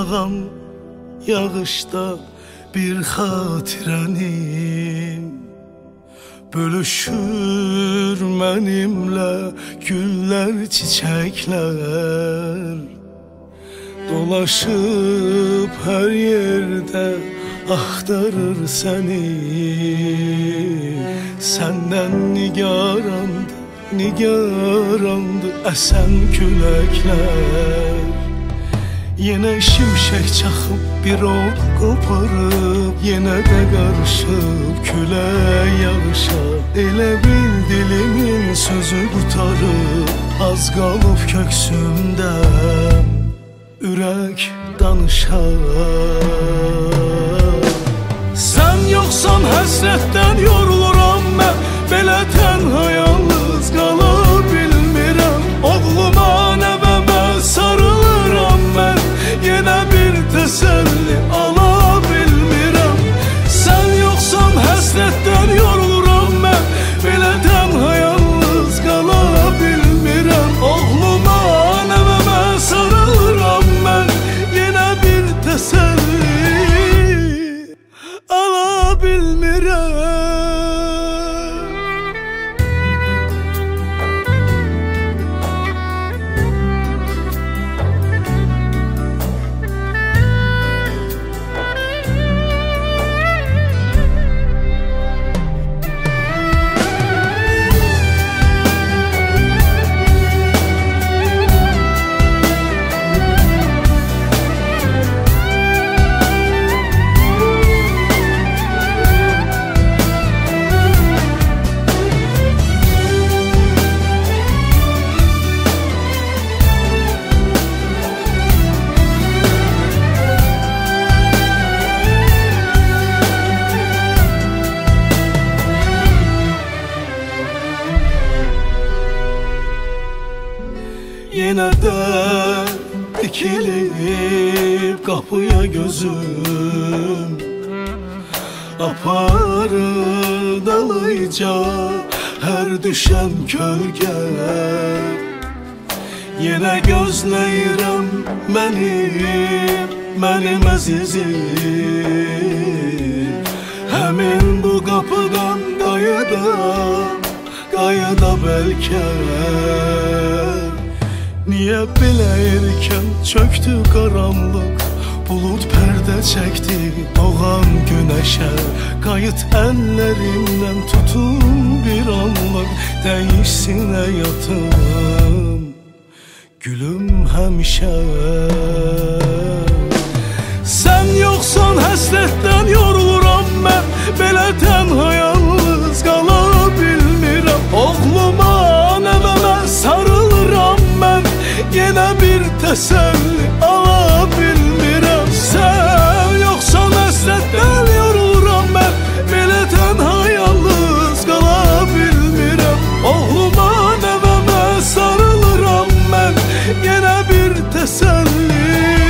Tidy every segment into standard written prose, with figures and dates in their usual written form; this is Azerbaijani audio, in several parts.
yağan yağışda bir xatirənim bölüşür mənimlə güllər, çiçəklər. Dolaşıb hər yerdə axtarır səni. Səndən nigarandı, nigarandı əsən küləklər. Yenə şimşək çaxıb bir od qoparıb, yenə də qarışıb külək yağışa. Elə bil dilimin sözü qutarıb, az qalıb köksümdə ürək danışar. Sən yoxsan həsrətdən yoruluram mən, belə tənha yalnız qala bilmirəm. Oğluma, nəvəmə sarılıram mən, yenə bir təsəlli ala bilmirəm. Sən yoxsan həsrətdən yoruluram mən, belə tənha yalnız qala bilmirəm. Oğluma, nəvəmə sarılıram mən, yenə bir təsəlli ala bilmirəm. Yenə də dikilib qapıya gözüm, aparır dalıca hər düşən kölgə. Yenə gözləyirəm mənim əzizim, həmin bu qapıdan qayıda bəlkə. Niyə belə erkən çöktü qaranlıq, bulud pərdə çəkdi doğan günəşə. Qayıt əllərimdən tutun bir anlıq, dəyişsin həyatım gülüm həmişə. Sən yoxsan həsrətdən yoruluram mən, belə tənha yalnız qala bilmirəm. Oğluma, nəvəmə sarılıram mən, yenə bir təsəlli ala bilmirəm. Sən yoxsan həsrətdən yoruluram mən, belə tənha yalnız qala bilmirəm. Oğluma, nəvəmə sarılıram mən, yenə bir təsəlli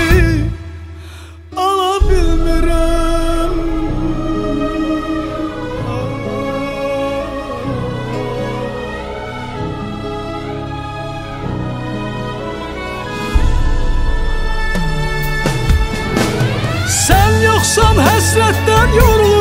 ala bilmirəm. Sən yoxsan həsrətdən yoruluram